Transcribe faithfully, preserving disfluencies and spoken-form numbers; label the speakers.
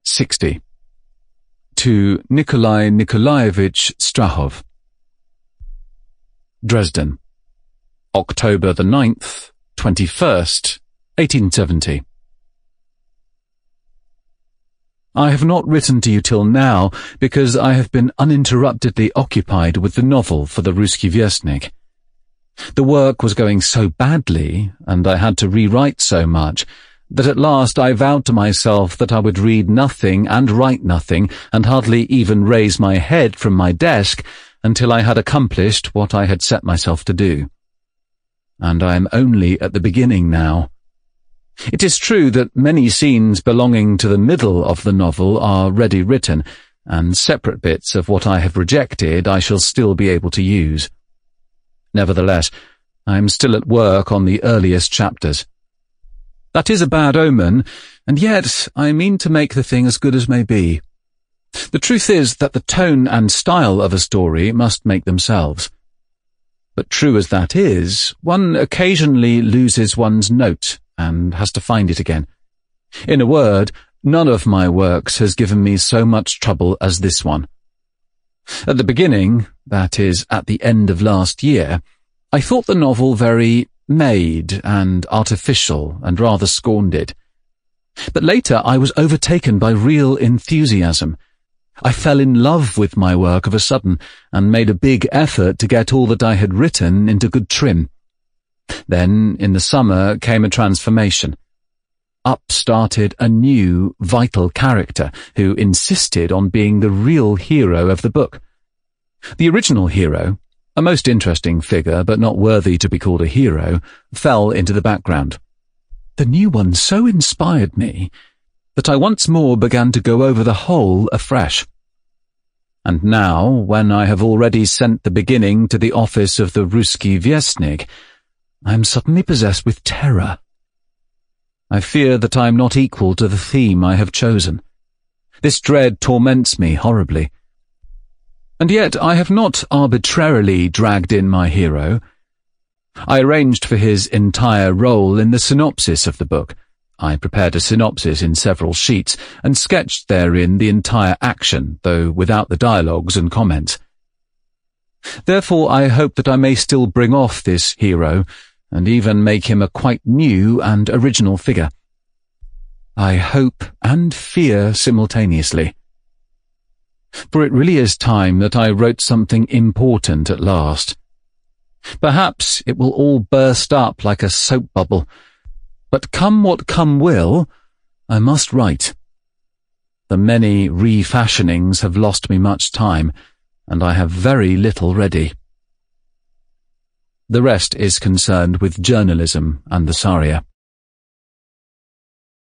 Speaker 1: sixty. To Nikolai Nikolaevich Strahov. Dresden, October the ninth, twenty-first, eighteen seventy. I have not written to you till now because I have been uninterruptedly occupied with the novel for the Ruski Vyestnik. The work was going so badly, and I had to rewrite so much, that at last I vowed to myself that I would read nothing and write nothing, and hardly even raise my head from my desk until I had accomplished what I had set myself to do. And I am only at the beginning now. It is true that many scenes belonging to the middle of the novel are ready written, and separate bits of what I have rejected I shall still be able to use. Nevertheless, I am still at work on the earliest chapters. That is a bad omen, and yet I mean to make the thing as good as may be. The truth is that the tone and style of a story must make themselves. But true as that is, one occasionally loses one's note and has to find it again. In a word, none of my works has given me so much trouble as this one. At the beginning, that is, at the end of last year, I thought the novel very made and artificial and rather scorned it. But later I was overtaken by real enthusiasm. I fell in love with my work of a sudden and made a big effort to get all that I had written into good trim. Then, in the summer, came a transformation. Up started a new, vital character who insisted on being the real hero of the book. The original hero, a most interesting figure but not worthy to be called a hero, fell into the background. The new one so inspired me that I once more began to go over the whole afresh. And now, when I have already sent the beginning to the office of the Ruski Vyestnik, I am suddenly possessed with terror. I fear that I am not equal to the theme I have chosen. This dread torments me horribly. And yet I have not arbitrarily dragged in my hero. I arranged for his entire role in the synopsis of the book. I prepared a synopsis in several sheets and sketched therein the entire action, though without the dialogues and comments. Therefore I hope that I may still bring off this hero, and even make him a quite new and original figure. I hope and fear simultaneously. For it really is time that I wrote something important at last. Perhaps it will all burst up like a soap bubble, but come what come will, I must write. The many refashionings have lost me much time, and I have very little ready. The rest is concerned with journalism and the Saria.